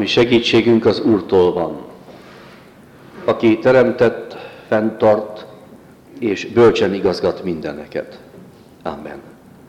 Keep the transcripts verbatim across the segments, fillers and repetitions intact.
segítségünk az Úrtól van, aki teremtett, fenntart és bölcsen igazgat mindeneket. Amen.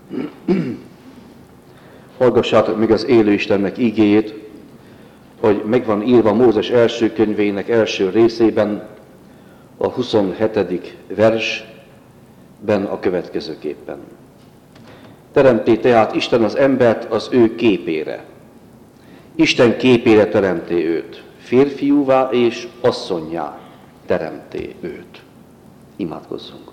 Hallgassátok meg az élő Istennek igéjét, hogy megvan írva Mózes első könyvének első részében, a huszonhetedik versben a következőképpen. Teremté tehát Isten az embert az ő képére. Isten képére teremté őt, férfiúvá és asszonnyá teremté őt. Imádkozzunk.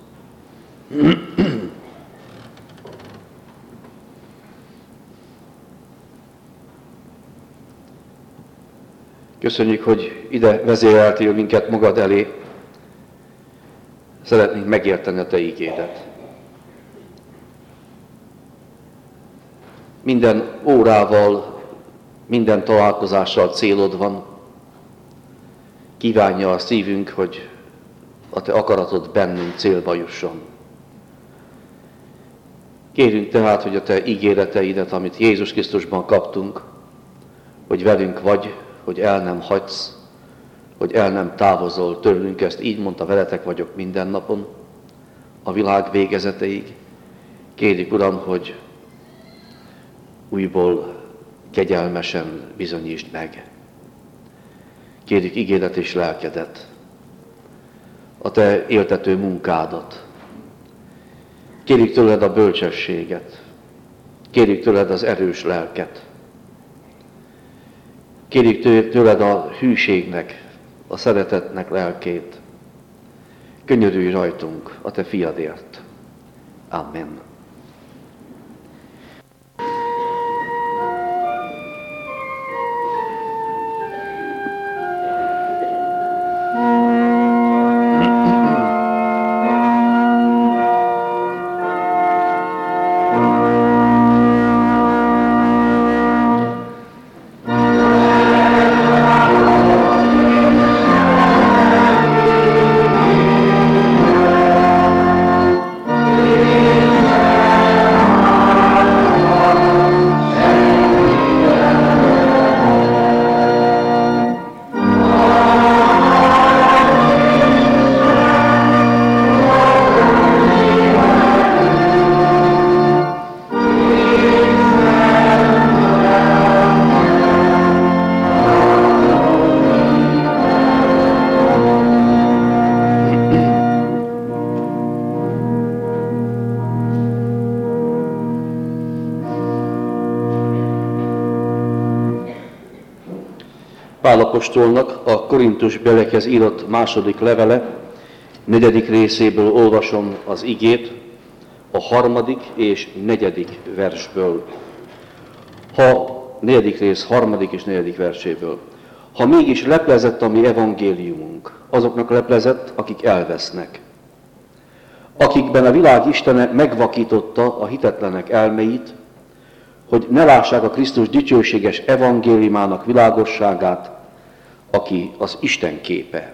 Köszönjük, hogy ide vezéreltél minket magad elé. Szeretnénk megérteni a Te ígédet. Minden órával, minden találkozással célod van. Kívánja a szívünk, hogy a Te akaratod bennünk célba jusson. Kérünk tehát, hogy a Te ígéreteidet, amit Jézus Krisztusban kaptunk, hogy velünk vagy, hogy el nem hagysz, hogy el nem távozol tőlünk, ezt így mondta, veletek vagyok minden napon, a világ végezeteig. Kérjük, Uram, hogy újból kegyelmesen bizonyítsd meg. Kérjük igédet és lelkedet, a Te éltető munkádat. Kérjük tőled a bölcsességet, kérjük tőled az erős lelket. Kérjük tőled a hűségnek, a szeretetnek lelkét. Könyörülj rajtunk a Te fiadért. Amen. Pál apostolnak a Korintus belekhez írott második levele, negyedik részéből olvasom az igét, a harmadik és negyedik versből. Ha negyedik rész, harmadik és negyedik verséből. Ha mégis leplezett a mi evangéliumunk, azoknak leplezett, akik elvesznek, akikben a világ Istene megvakította a hitetlenek elmeit, hogy ne lássák a Krisztus dicsőséges evangéliumának világosságát, aki az Isten képe.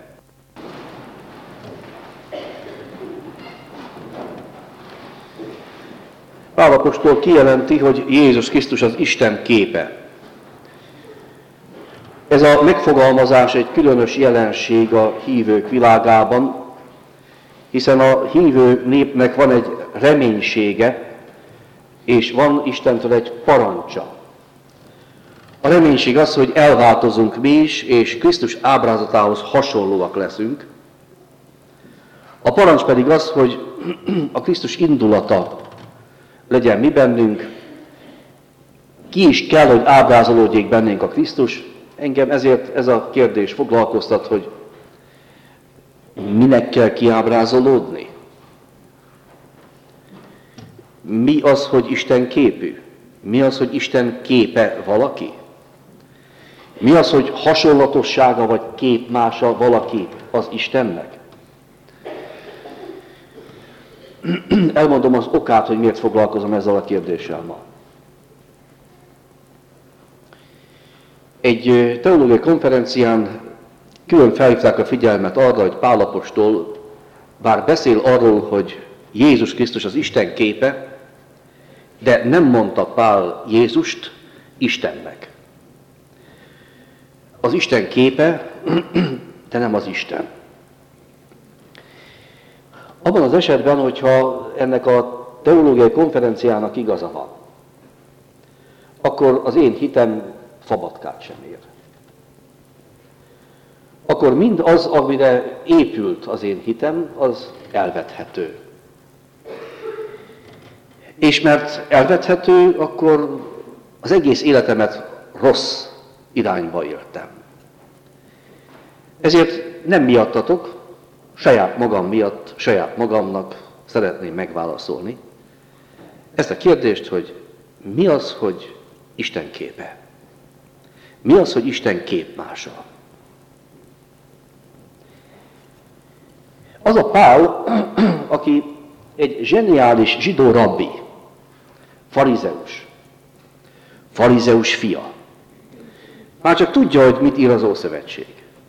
Pál apostol kijelenti, hogy Jézus Krisztus az Isten képe. Ez a megfogalmazás egy különös jelenség a hívők világában, hiszen a hívő népnek van egy reménysége, és van Istentől egy parancsa. A reménység az, hogy elváltozunk mi is, és Krisztus ábrázatához hasonlóak leszünk. A parancs pedig az, hogy a Krisztus indulata legyen mi bennünk. Ki is kell, hogy ábrázolódjék bennénk a Krisztus. Engem ezért ez a kérdés foglalkoztat, hogy minek kell kiábrázolódni? Mi az, hogy Isten képű? Mi az, hogy Isten képe valaki? Mi az, hogy hasonlatossága vagy képmása valaki az Istennek? Elmondom az okát, hogy miért foglalkozom ezzel a kérdéssel ma. Egy teológiai konferencián külön felhívták a figyelmet arra, hogy Pál apostol bár beszél arról, hogy Jézus Krisztus az Isten képe, de nem mondta Pál Jézust Istennek. az Isten képe, de nem az Isten. Abban az esetben, hogyha ennek a teológiai konferenciának igaza van, akkor az én hitem fabatkát sem ér. Akkor mind az, amire épült az én hitem, az elvethető. És mert elvethető, akkor az egész életemet rossz irányba éltem. Ezért nem miattatok, saját magam miatt, saját magamnak szeretném megválaszolni ezt a kérdést, hogy mi az, hogy Isten képe? Mi az, hogy Isten képmása? Az a Pál, aki egy zseniális zsidó rabbi, farizeus, farizeus fia. Már csak tudja, hogy mit ír az Ószövetség.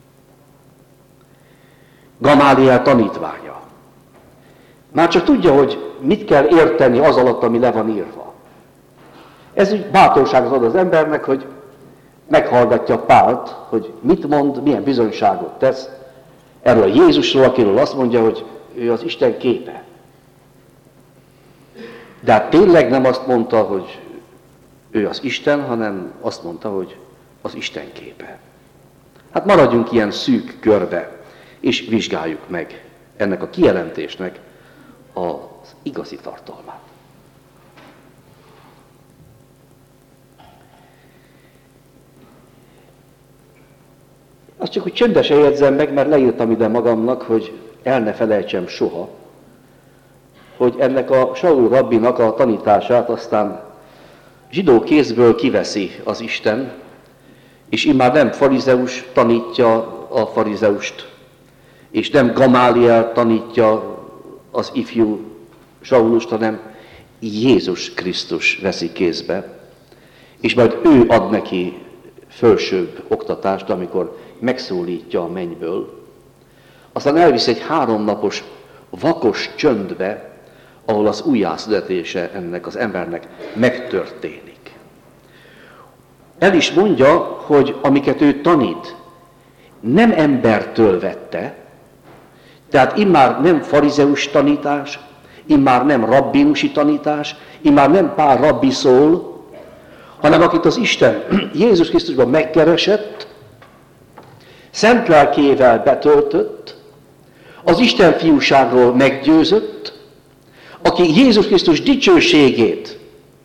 Gamáliel tanítványa. Már csak tudja, hogy mit kell érteni az alatt, ami le van írva. Ez úgy bátorságot ad az embernek, hogy meghallgatja Pált, hogy mit mond, milyen bizonyságot tesz erről a Jézusról, akiről azt mondja, hogy ő az Isten képe. De hát tényleg nem azt mondta, hogy ő az Isten, hanem azt mondta, hogy az Isten képe. Hát maradjunk ilyen szűk körbe, és vizsgáljuk meg ennek a kijelentésnek az igazi tartalmát. Azt csak úgy csöndesen jegyzem meg, mert leírtam ide magamnak, hogy el ne felejtsem soha, hogy ennek a Saul rabbinak a tanítását aztán zsidó kézből kiveszi az Isten, és immár nem farizeus tanítja a farizeust, és nem Gamáliel tanítja az ifjú Saulust, hanem Jézus Krisztus veszi kézbe, és majd ő ad neki fölsőbb oktatást, amikor megszólítja a mennyből. Aztán elvisz egy háromnapos vakos csöndbe, ahol az újjászületése ennek az embernek megtörténik. El is mondja, hogy amiket ő tanít, nem embertől vette, tehát immár nem farizeus tanítás, immár nem rabbinusi tanítás, immár nem pár rabbi szól, hanem akit az Isten Jézus Krisztusban megkeresett, szent lelkével betöltött, az Isten fiúságról meggyőzött, aki Jézus Krisztus dicsőségét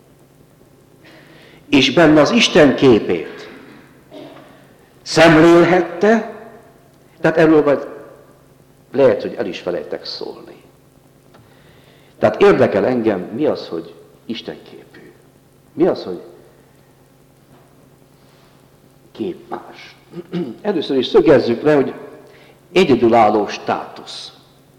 és benne az Isten képét szemlélhette, tehát erről majd lehet, hogy el is felejtek szólni. Tehát érdekel engem, mi az, hogy Isten képű. Mi az, hogy képmás. Először is szögezzük le, hogy egyedülálló státusz.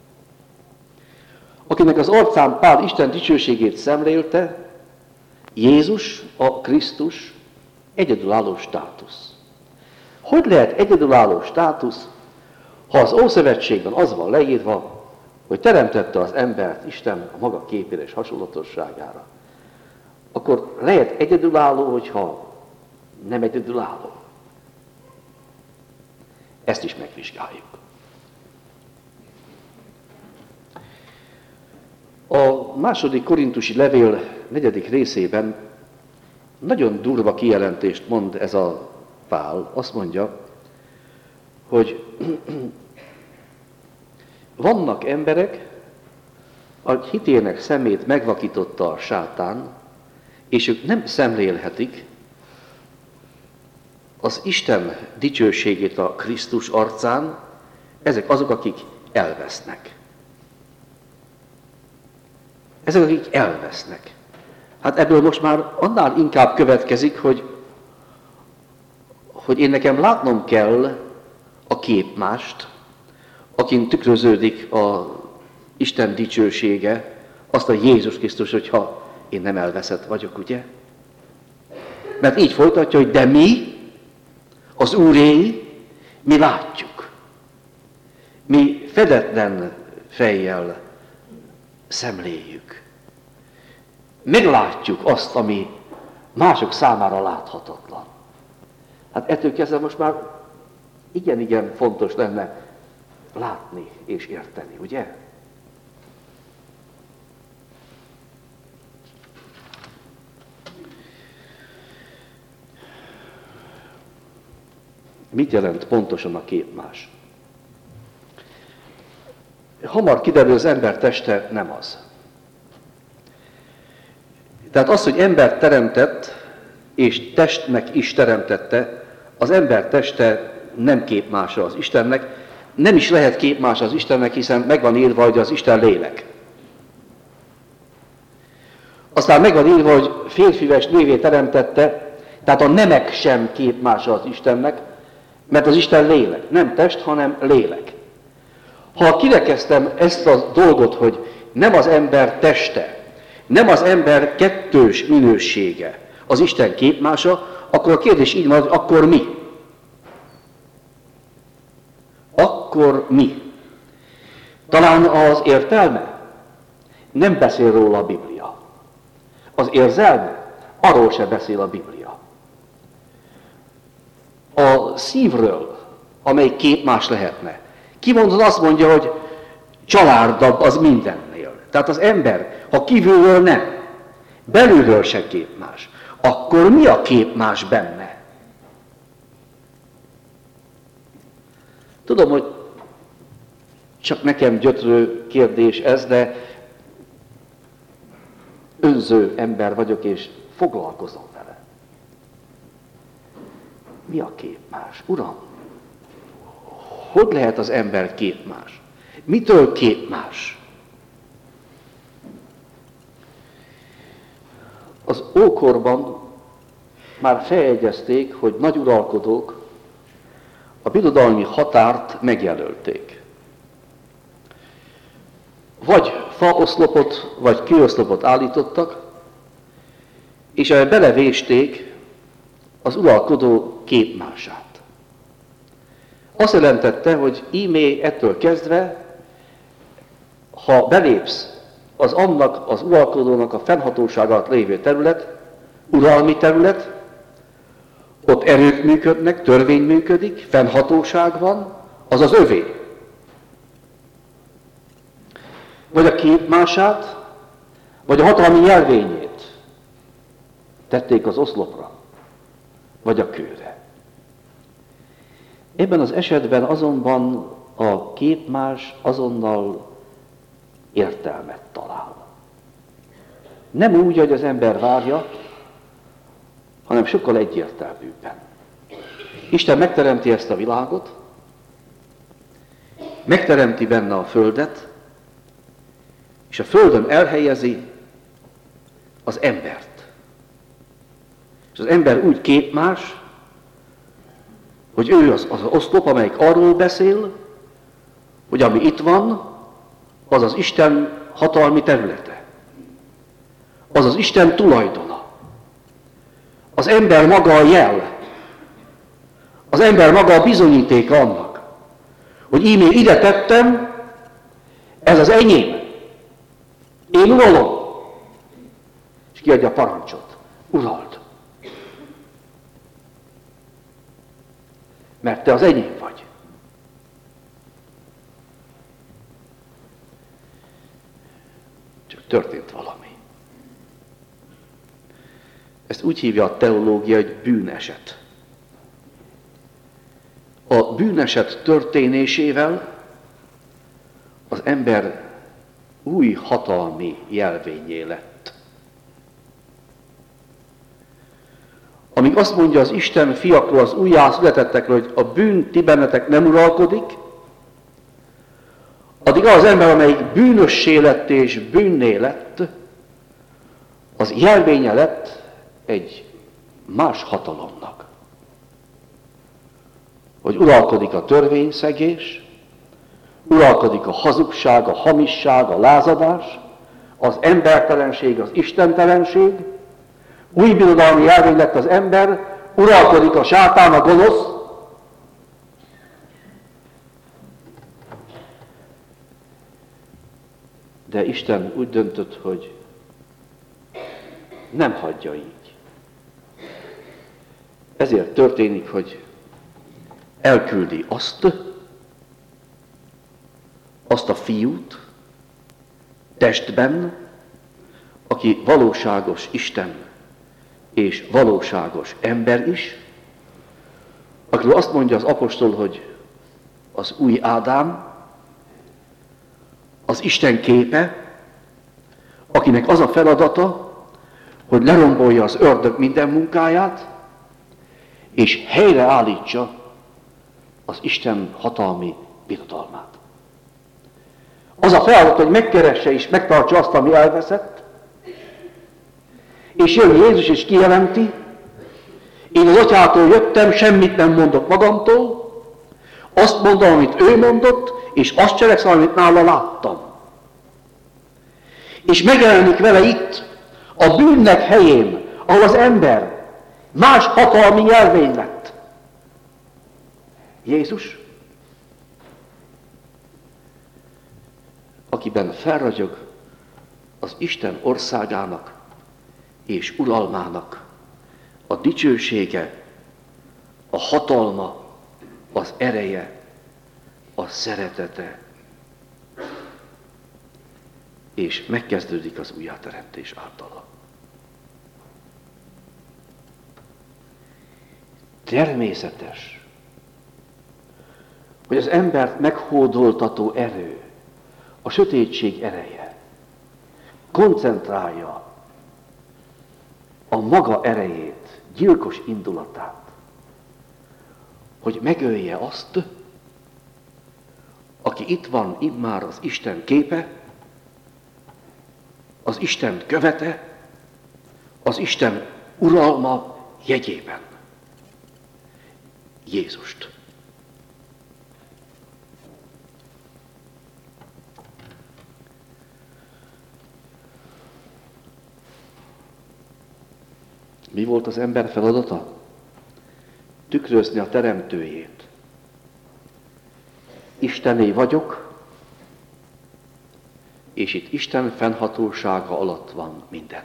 Akinek az arcán Pál Isten dicsőségét szemlélte, Jézus, a Krisztus, egyedülálló státusz. Hogy lehet egyedülálló státusz, ha az Ószövetségben az van leírva, hogy teremtette az embert Isten a maga képére és hasonlatosságára? Akkor lehet egyedülálló, hogyha nem egyedülálló. Ezt is megvizsgáljuk. A második korintusi levél negyedik részében nagyon durva kijelentést mond ez a Pál. Azt mondja, hogy vannak emberek, a hitének szemét megvakította a sátán, és ők nem szemlélhetik az Isten dicsőségét a Krisztus arcán, ezek azok, akik elvesznek. Ezek, akik elvesznek. Hát ebből most már annál inkább következik, hogy, hogy én nekem látnom kell a képmást, akin tükröződik az Isten dicsősége, azt a Jézus Krisztus, hogyha én nem elveszett vagyok, ugye? Mert így folytatja, hogy de mi, az Úréi, mi látjuk. Mi fedetlen fejjel szemléljük. Meglátjuk azt, ami mások számára láthatatlan. Hát ettől kezdve most már igen-igen fontos lenne látni és érteni, ugye? Mit jelent pontosan a képmás? Hamar kiderül, az ember teste nem az. Tehát az, hogy ember teremtett, és testnek is teremtette, az ember teste nem képmása az Istennek, nem is lehet képmása az Istennek, hiszen meg van írva, hogy az Isten lélek. Aztán meg van írva, hogy férfives nővé teremtette, tehát a nemek sem képmása az Istennek, mert az Isten lélek, nem test, hanem lélek. Ha kirekeztem ezt a dolgot, hogy nem az ember teste, nem az ember kettős minősége az Isten képmása, akkor a kérdés így van, hogy akkor mi? Akkor mi? Talán az értelme? Nem beszél róla a Biblia. Az érzelme? Arról se beszél a Biblia. A szívről, amely képmás lehetne. Kimondod azt mondja, hogy csalárdabb az mindennél. Tehát az ember, ha kívülről nem, belülről se képmás, akkor mi a képmás benne? Tudom, hogy csak nekem gyötrő kérdés ez, de önző ember vagyok, és foglalkozom vele. Mi a képmás? Uram, hogy lehet az ember képmás? Mitől képmás? Az ókorban már feljegyezték, hogy nagy uralkodók a birodalmi határt megjelölték. Vagy faoszlopot, vagy kőoszlopot állítottak, és ebbe belevésték az uralkodó képmását. Azt jelentette, hogy íme ettől kezdve, ha belépsz az annak, az uralkodónak a fennhatósága alatt lévő terület, uralmi terület, ott erők működnek, törvény működik, fennhatóság van, az az övé. Vagy a képmását, vagy a hatalmi jelvényét tették az oszlopra, vagy a kőre. Ebben az esetben azonban a képmás azonnal értelmet talál. Nem úgy, hogy az ember várja, hanem sokkal egyértelműbben. Isten megteremti ezt a világot, megteremti benne a földet, és a földön elhelyezi az embert. És az ember úgy képmás, hogy ő az, az oszlop, amelyik arról beszél, hogy ami itt van, az az Isten hatalmi területe. Az az Isten tulajdona. Az ember maga a jel. Az ember maga a bizonyítéka annak, hogy íme ide tettem, ez az enyém. Én uralom. És kiadja a parancsot. Urald. Mert te az enyém vagy. Csak történt valami. Ezt úgy hívja a teológia, hogy bűneset. A bűneset történésével az ember új hatalmi jelvényé lett. Amíg azt mondja az Isten fiakról, az újjászületettekről, hogy a bűn ti bennetek nem uralkodik, addig az ember, amelyik bűnössé lett és bűnné lett, az jelvénye lett egy más hatalomnak. Hogy uralkodik a törvényszegés, uralkodik a hazugság, a hamisság, a lázadás, az embertelenség, az istentelenség, új birodalmi jelvény lett az ember, uralkodik a sátán, a gonosz, de Isten úgy döntött, hogy nem hagyja így. Ezért történik, hogy elküldi azt, azt a fiút testben, aki valóságos Isten és valóságos ember is, akiről azt mondja az apostol, hogy az új Ádám, az Isten képe, akinek az a feladata, hogy lerombolja az ördög minden munkáját, és helyreállítsa az Isten hatalmi birodalmát. Az a feladat, hogy megkeresse és megtartsa azt, ami elveszett, és jön Jézus és kijelenti, én az atyától jöttem, semmit nem mondok magamtól, azt mondom, amit ő mondott, és azt cselekszem, amit nála láttam. És megjelenik vele itt, a bűnnek helyén, ahol az ember más hatalmi nyelvény lett. Jézus, akiben felragyog az Isten országának és uralmának a dicsősége, a hatalma, az ereje, a szeretete, és megkezdődik az újjáteremtés általa. Természetes, hogy az embert meghódoltató erő, a sötétség ereje koncentrálja a maga erejét, gyilkos indulatát, hogy megölje azt, aki itt van immár az Isten képe, az Isten követe, az Isten uralma jegyében. Jézust. Mi volt az ember feladata? Tükrözni a teremtőjét. Istené vagyok, és itt Isten fennhatósága alatt van minden.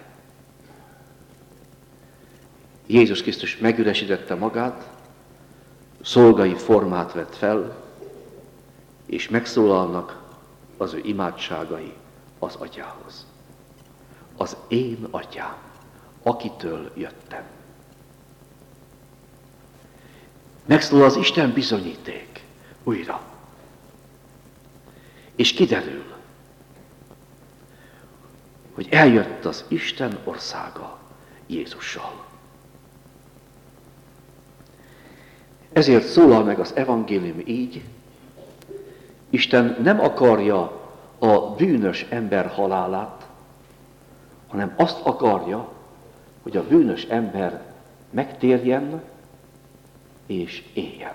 Jézus Krisztus megüresítette magát, szolgai formát vett fel, és megszólalnak az ő imádságai az Atyához. Az én Atyám, akitől jöttem. Megszólal az Isten bizonyíték újra. És kiderül, hogy eljött az Isten országa Jézussal. Ezért szólal meg az evangélium így, Isten nem akarja a bűnös ember halálát, hanem azt akarja, hogy a bűnös ember megtérjen és éljen.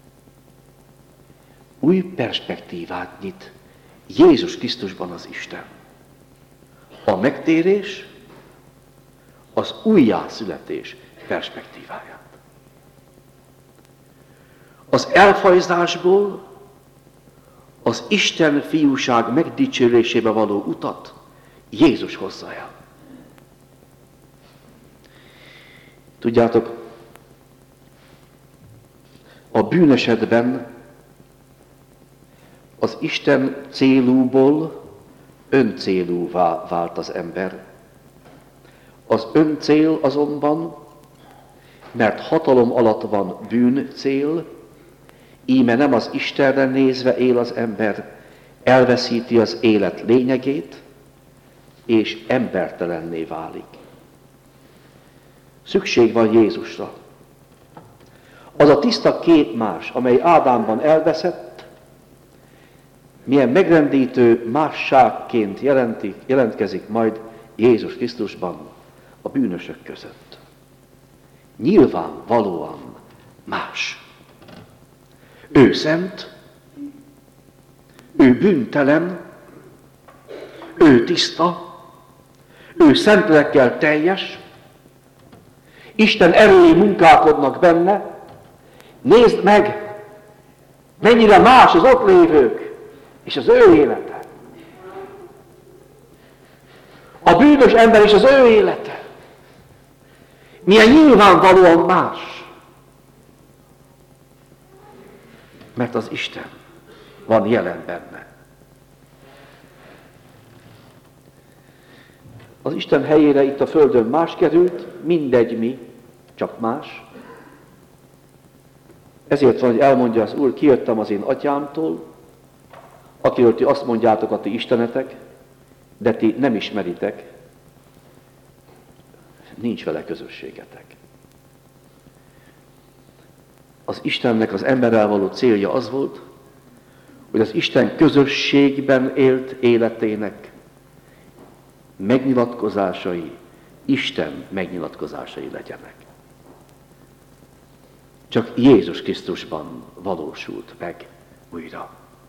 Új perspektívát nyit Jézus Krisztusban az Isten. A megtérés, az újjászületés perspektíváját. Az elfajzásból az Isten fiúság megdicsőlésébe való utat Jézus hozza el. Tudjátok, a bűnesetben az Isten célúból öncélúvá vált az ember. Az öncél azonban, mert hatalom alatt van bűncél, íme nem az Istenre nézve él az ember, elveszíti az élet lényegét, és embertelenné válik. Szükség van Jézusra. Az a tiszta képmás, amely Ádámban elveszett, milyen megrendítő másságként jelentik, jelentkezik majd Jézus Krisztusban a bűnösök között. Nyilvánvalóan más. Ő szent, ő bűntelen, ő tiszta, ő szent lélekkel teljes, Isten erői munkálkodnak benne. Nézd meg, mennyire más az ott lévők és az ő élete. A bűnös ember és az ő élete. Milyen nyilvánvalóan más. Mert az Isten van jelen benne. Az Isten helyére itt a földön más került, mindegy mi, csak más. Ezért van, hogy elmondja az Úr, kijöttem az én atyámtól, akiről ti azt mondjátok, a ti istenetek, de ti nem ismeritek, nincs vele közösségetek. Az Istennek az emberrel való célja az volt, hogy az Isten közösségben élt életének megnyilatkozásai, Isten megnyilatkozásai legyenek. Csak Jézus Krisztusban valósult meg újra.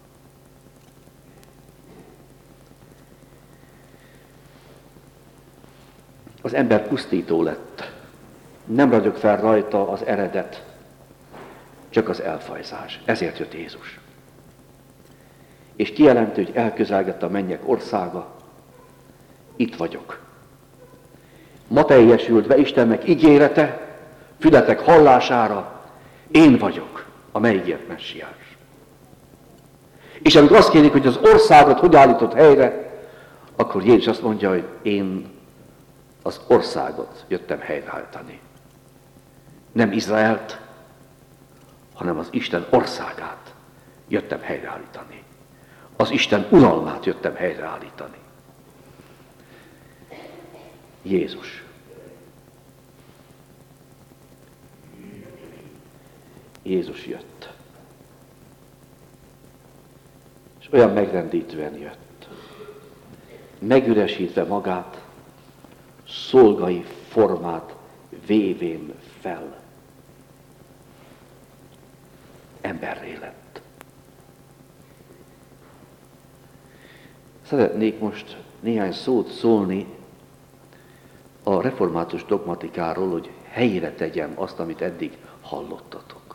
Az ember pusztító lett. Nem ragyog fel rajta az eredet, csak az elfajzás. Ezért jött Jézus. És kijelenti, hogy elközelgett a mennyek országa, itt vagyok. Ma teljesült be Istennek ígérete, fületek hallására, én vagyok a megígért messiás. És amikor azt kérik, hogy az országot hogy állított helyre, akkor Jézus azt mondja, hogy én az országot jöttem helyreállítani. Nem Izraelt, hanem az Isten országát jöttem helyreállítani. Az Isten uralmát jöttem helyreállítani. Jézus. Jézus jött. És olyan megrendítően jött. Megüresítve magát, szolgai formát vévén fel. Emberré lett. Szeretnék most néhány szót szólni a református dogmatikáról, hogy helyre tegyem azt, amit eddig hallottatok.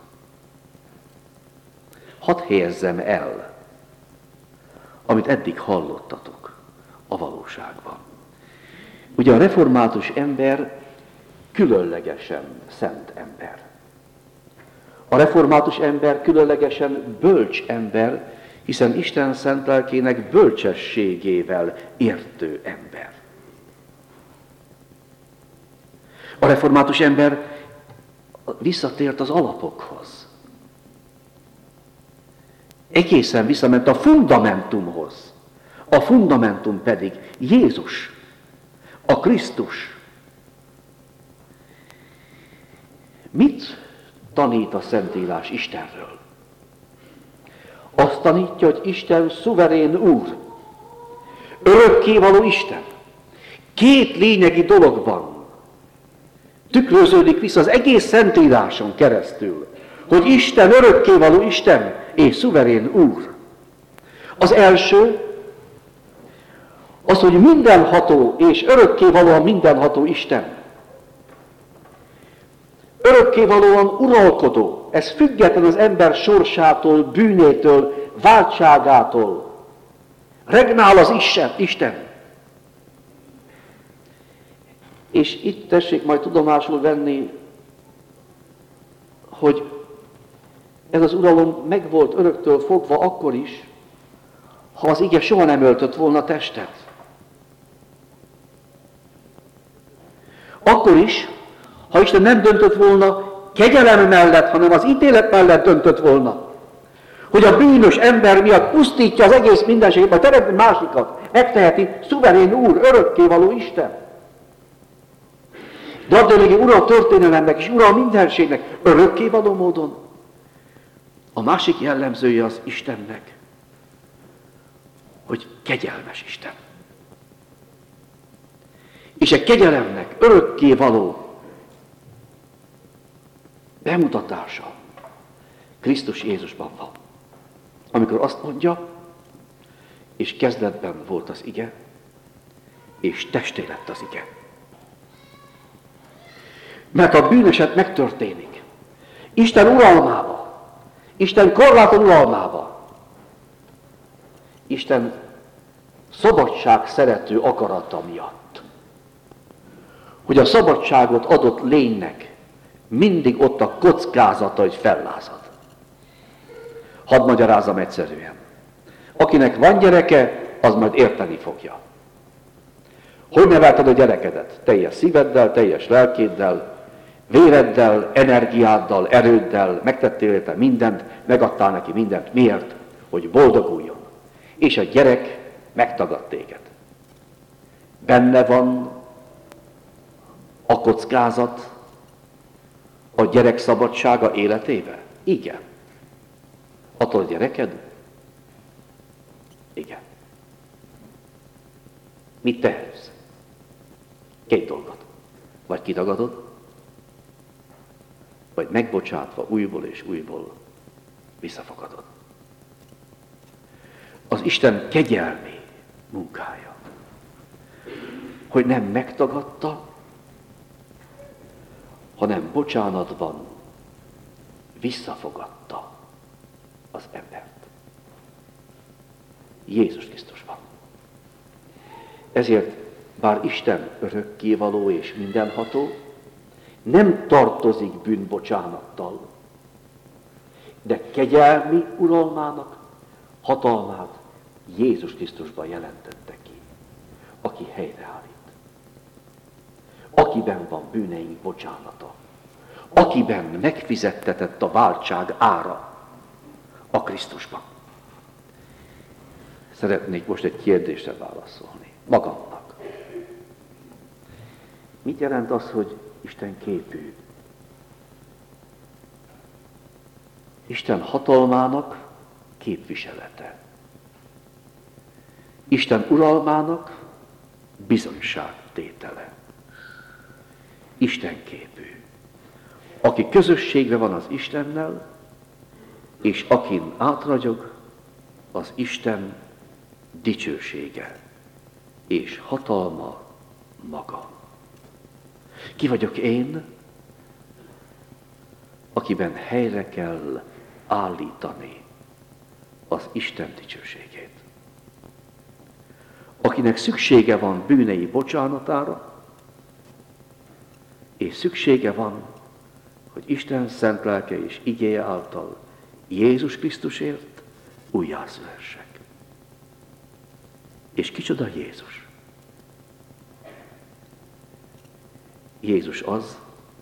Hadd helyezzem el, amit eddig hallottatok a valóságban. Ugye a református ember különlegesen szent ember. A református ember különlegesen bölcs ember, hiszen Isten szent lelkének bölcsességével értő ember. A református ember visszatért az alapokhoz. Egészen visszament a fundamentumhoz. A fundamentum pedig Jézus, a Krisztus. Mit tanít a Szentírás Istenről? Azt tanítja, hogy Isten szuverén Úr, örökkévaló Isten. Két lényegi dologban tükröződik vissza az egész Szentíráson keresztül, hogy Isten örökkévaló Isten és szuverén Úr. Az első, az, hogy mindenható és örökkévalóan mindenható Isten. Örökkévalóan uralkodó, ez független az ember sorsától, bűnétől, váltságától. Regnál az Isten. Isten. És itt tessék majd tudomásul venni, hogy ez az uralom megvolt öröktől fogva akkor is, ha az ige soha nem öltött volna testet. Akkor is, ha Isten nem döntött volna kegyelem mellett, hanem az ítélet mellett döntött volna, hogy a bűnös ember miatt pusztítja az egész mindenséget, a teremtő másikat, megteheti szuverén Úr, örökkévaló Isten. De addig ura a történelemnek és ura a mindenségnek örökkévaló módon. A másik jellemzője az Istennek, hogy kegyelmes Isten. És egy kegyelemnek örökkévaló bemutatása Krisztus Jézusban van. Amikor azt mondja, és kezdetben volt az ige, és testé lett az ige. Mert a bűneset megtörténik. Isten uralmába, Isten korlátlan uralmába, Isten szabadság szerető akarata miatt, hogy a szabadságot adott lénynek mindig ott a kockázata, hogy fellázad. Hadd magyarázzam egyszerűen. Akinek van gyereke, az majd érteni fogja. Hogy nevelted a gyerekedet? Teljes szíveddel, teljes lelkéddel, véreddel, energiáddal, erőddel, megtettél érte mindent, megadtál neki mindent. Miért? Hogy boldoguljon. És a gyerek megtagad téged. Benne van a kockázat a gyerek szabadsága életébe? Igen. Attól a gyereked? Igen. Mit tehetsz? Két dolgot. Vagy kitagadod, vagy megbocsátva újból és újból visszafogadod. Az Isten kegyelmi munkája, hogy nem megtagadta, hanem bocsánatban visszafogadta az embert. Jézus Krisztusban. Ezért, bár Isten örökkévaló és mindenható, nem tartozik bűnbocsánattal, de kegyelmi uralmának hatalmát Jézus Krisztusban jelentette ki, aki helyreállít. Akiben van bűneink bocsánata, akiben megfizettetett a váltság ára a Krisztusban. Szeretnék most egy kérdésre válaszolni magamnak. Mit jelent az, hogy Isten képű? Isten hatalmának képviselete. Isten uralmának bizonyságtétele. Isten képű. Aki közösségben van az Istennel, és akin átragyog az Isten dicsősége és hatalma maga. Ki vagyok én, akiben helyre kell állítani az Isten dicsőségét. Akinek szüksége van bűnei bocsánatára, és szüksége van, hogy Isten szent lelke és igéje által Jézus Krisztusért újjászülhessek. És kicsoda Jézus? Jézus az,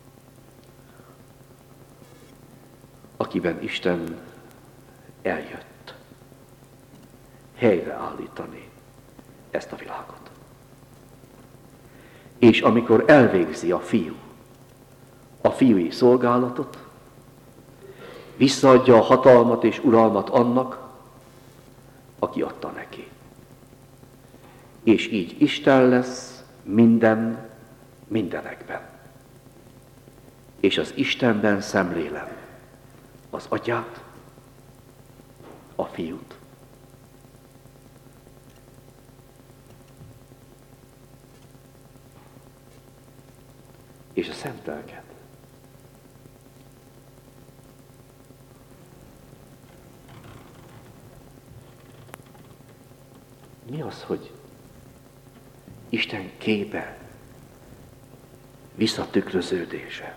akiben Isten eljött helyreállítani ezt a világot. És amikor elvégzi a fiú a fiúi szolgálatot, visszaadja a hatalmat és uralmat annak, aki adta neki. És így Isten lesz minden mindenekben. És az Istenben szemlélem az Atyát, a Fiút, és a Szent Lelket. Mi az, hogy Isten képe visszatükröződése?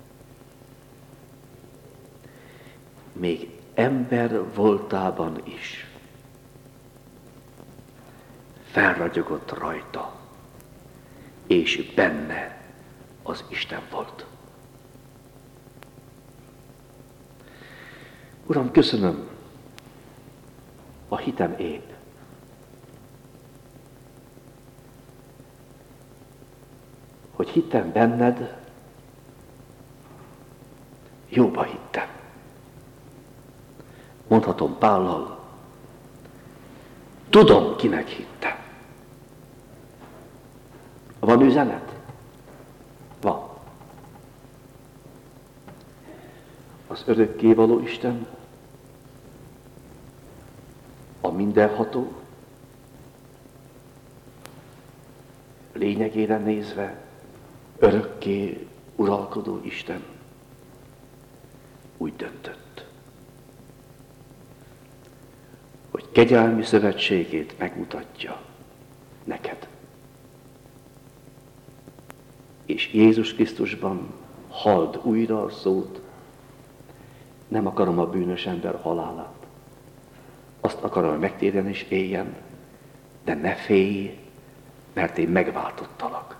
Még ember voltában is felragyogott rajta, és benne az Isten volt. Uram, köszönöm, a hitem épp. Hogy hittem benned, jóba hittem. Mondhatom Pállal, tudom, kinek hittem. Van üzenet? Van. Az örökkévaló Isten, a mindenható, lényegére nézve örökké uralkodó Isten úgy döntött, hogy kegyelmi szövetségét megmutatja neked. És Jézus Krisztusban halld újra a szót, nem akarom a bűnös ember halálát, Azt akarom, hogy megtérjen és éljen, de ne félj, mert én megváltottalak.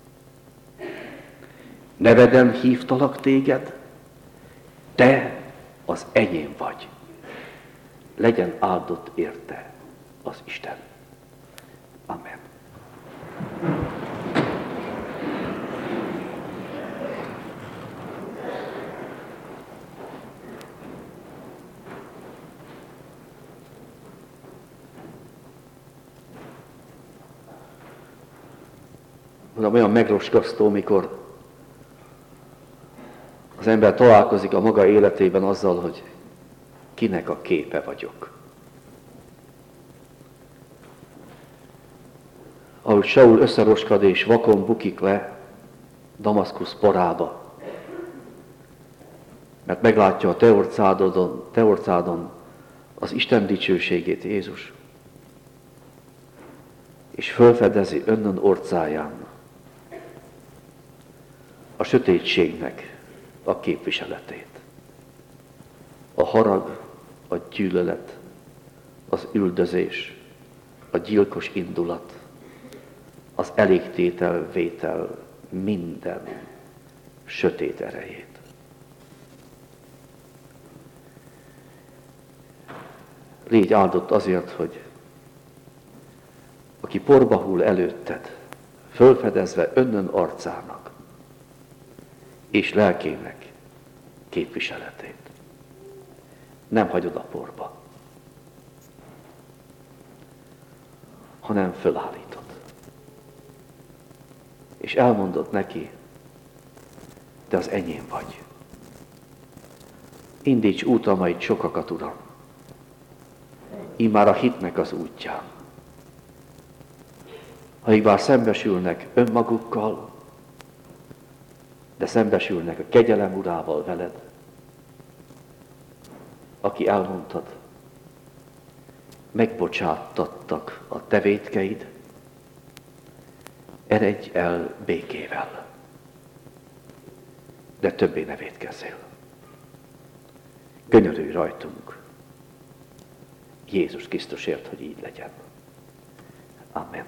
Nevedem hívtalak téged, te az enyém vagy. Legyen áldott érte az Isten. Amen. Olyan megrosgasztó, mikor az ember találkozik a maga életében azzal, hogy kinek a képe vagyok. Ahogy Saul összeroskad és vakon bukik le Damaszkusz porába, mert meglátja a te orcádon, te orcádon az Isten dicsőségét, Jézus, és fölfedezi önnön orcáján a sötétségnek a képviseletét. A harag, a gyűlölet, az üldözés, a gyilkos indulat, az elégtétel, vétel, minden sötét erejét. Légy áldott azért, hogy aki porba hull előtted, fölfedezve önnön arcának és lelkének képviseletét, nem hagyod a porba, hanem fölállítod. És elmondod neki, te az enyém vagy. Indíts útamait sokakat, Uram, immár a hitnek az útján. Ha bár szembesülnek önmagukkal, de szembesülnek a kegyelem urával veled, aki elmondtad, megbocsáttattak a te vétkeid, eredj el békével, de többé ne vétkezzél. Könyörülj rajtunk, Jézus Krisztusért, hogy így legyen. Amen.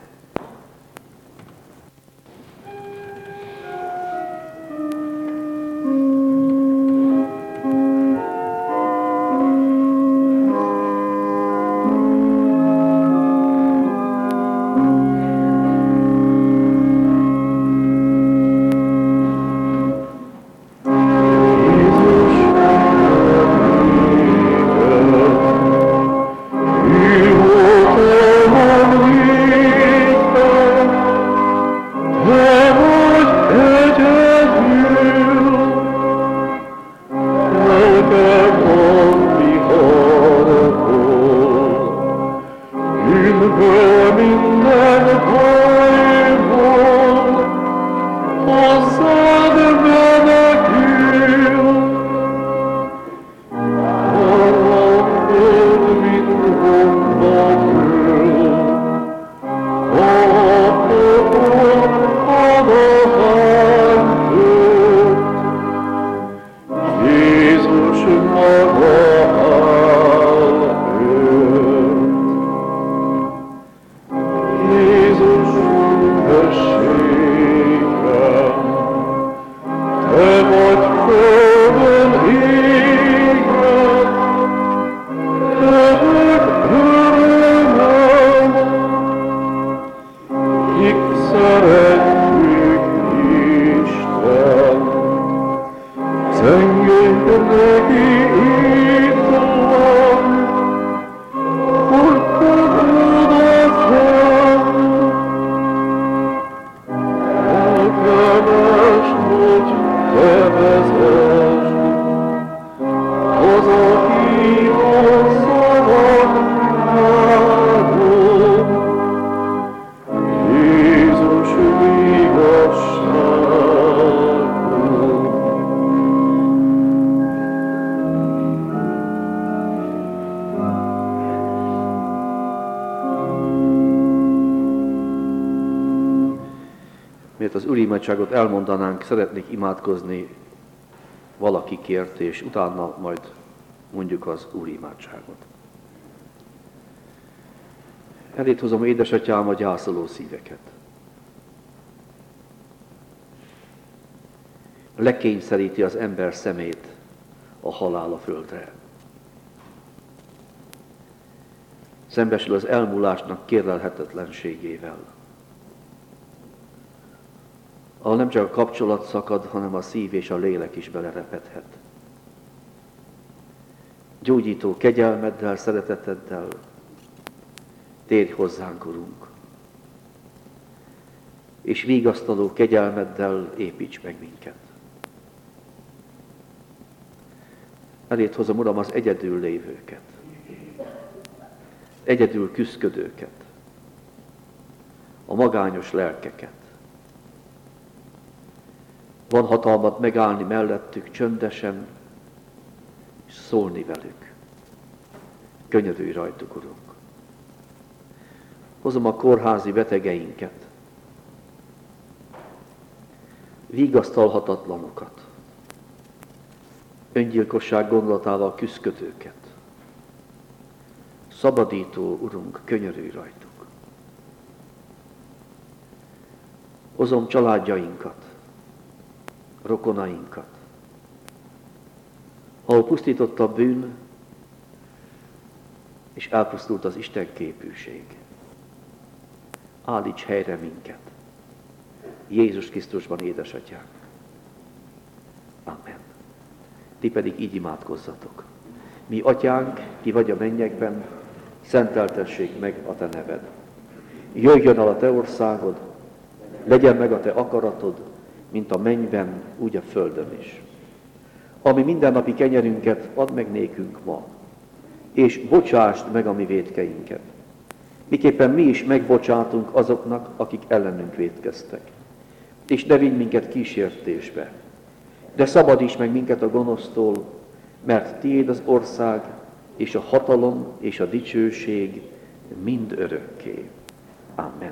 Az úrimádságot elmondanánk, szeretnék imádkozni valakikért, és utána majd mondjuk az úrimádságot. Elét hozom, édesatyám, a gyászoló szíveket. Lekényszeríti az ember szemét a halál a földre. Szembesül az elmúlásnak kérlelhetetlenségével. Ahol nem csak a kapcsolat szakad, hanem a szív és a lélek is belerepedhet. Gyógyító kegyelmeddel, szereteteddel térj hozzánk, Urunk, és vigasztaló kegyelmeddel építs meg minket. Elét hozom, Uram, az egyedül lévőket, egyedül küszködőket, a magányos lelkeket. Van hatalmad megállni mellettük csöndesen, és szólni velük. Könyörülj rajtuk, Urunk. Hozom a kórházi betegeinket, vigasztalhatatlanokat, öngyilkosság gondolatával küszködőket. Szabadító, Urunk, könyörülj rajtuk. Hozom családjainkat, rokonainkat, ahol pusztított a bűn, és elpusztult az Isten képűség. Állíts helyre minket. Jézus Krisztusban, édesatyánk. Amen. Ti pedig így imádkozzatok. Mi atyánk, ki vagy a mennyekben, szenteltessék meg a te neved. Jöjjön el a te országod, legyen meg a te akaratod, mint a mennyben, úgy a földön is. Ami mindennapi kenyerünket add meg nékünk ma, és bocsásd meg a mi vétkeinket, miképpen mi is megbocsátunk azoknak, akik ellenünk vétkeztek. És ne vigy minket kísértésbe, de szabadíts meg minket a gonosztól, mert tiéd az ország, és a hatalom, és a dicsőség mind örökké. Amen.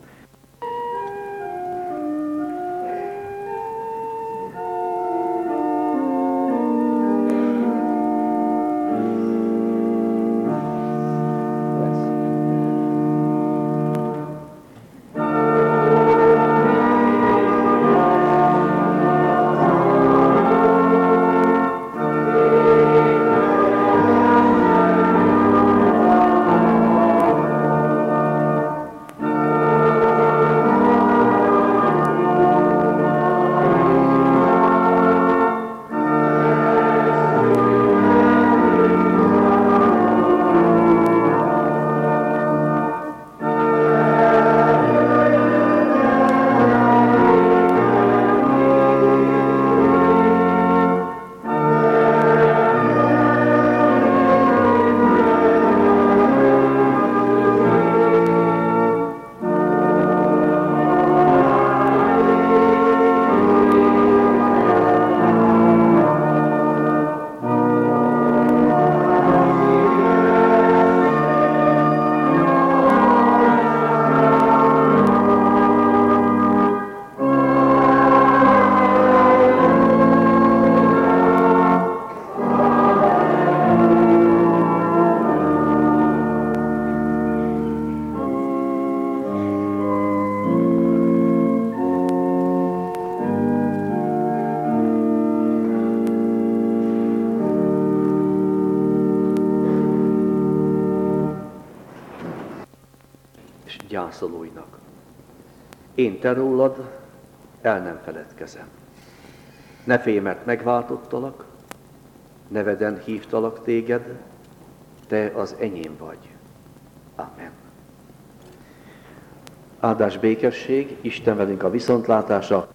Gyászolóinak. Én te rólad el nem feledkezem. Ne félj, mert megváltottalak, neveden hívtalak téged, te az enyém vagy. Amen. Áldás, békesség, Isten velünk a viszontlátásra.